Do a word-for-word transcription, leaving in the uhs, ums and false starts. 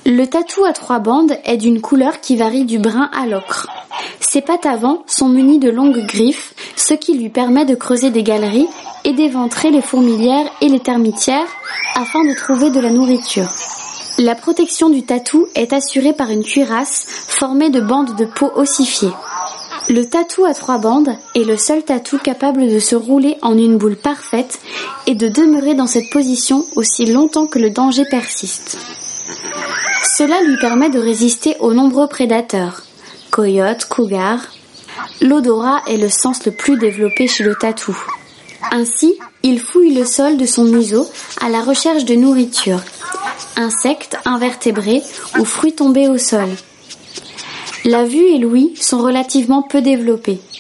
Le tatou à trois bandes est d'une couleur qui varie du brun à l'ocre. Ses pattes avant sont munies de longues griffes, ce qui lui permet de creuser des galeries et d'éventrer les fourmilières et les termitières afin de trouver de la nourriture. La protection du tatou est assurée par une cuirasse formée de bandes de peau ossifiées. Le tatou à trois bandes est le seul tatou capable de se rouler en une boule parfaite et de demeurer dans cette position aussi longtemps que le danger persiste. Cela lui permet de résister aux nombreux prédateurs, coyotes, cougars. L'odorat est le sens le plus développé chez le tatou. Ainsi, il fouille le sol de son museau à la recherche de nourriture, insectes, invertébrés ou fruits tombés au sol. La vue et l'ouïe sont relativement peu développés.